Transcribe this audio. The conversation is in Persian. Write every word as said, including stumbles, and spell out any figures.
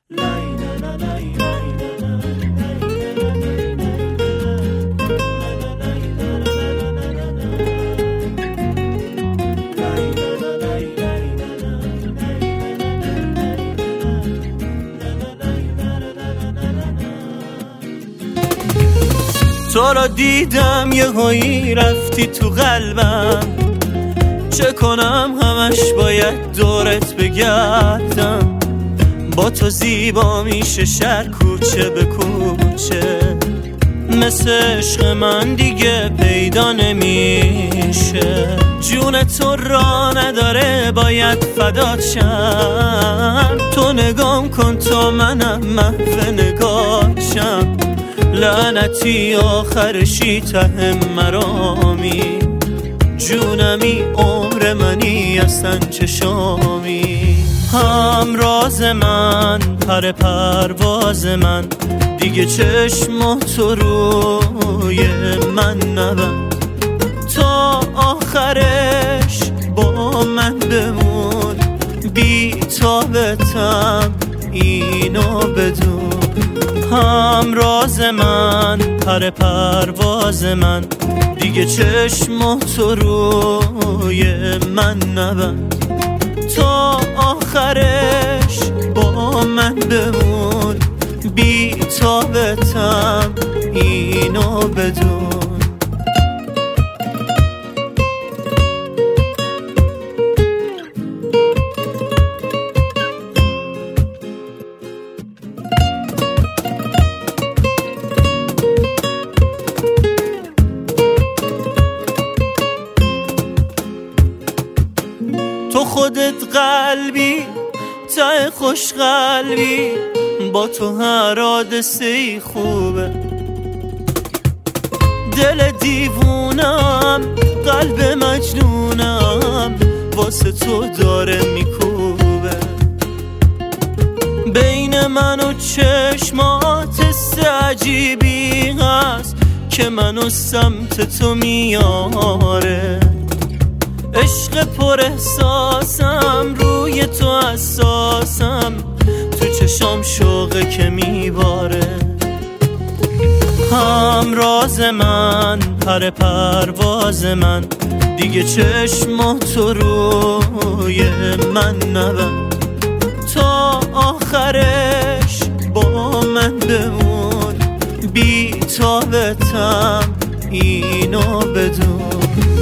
تو را دیدم یه هایی رفتی تو قلبم، چه کنم همش باید دورت بگردم. با تو زیبا میشه شهر کوچه به کوچه، مثل عشق من دیگه پیدا نمیشه. جون تو را نداره باید فدات شم، تو نگام کن تا منم محو نگاهشم. لعنتی آخرشی ته مرامی، جونمی عمر منی اصلا چشامی. همراز من پر پرواز من، دیگه چشم تو روی من نبند. تا آخرش با من بمون، بی تابتم اینو بدون. همراز من پر پرواز من، دیگه چشم تو روی من نبند. تا آخرش با من بمون، بی تابتم اینو بدون. تو خودت قلبی ته خوش قلبی، با تو هر حادثه‌ای خوبه. دل دیوونم قلب مجنونم، واسه تو داره میکوبه. بین من و چشمات حس عجیبی هست که منو سمت تو میاره. عشق پر احساسم روی تو حساسم، تو چشام شوقه که میباره. همراز من پر پرواز من، دیگه چشم تو روی من نبند. تا آخرش با من بمون، بی تابتم اینو بدون.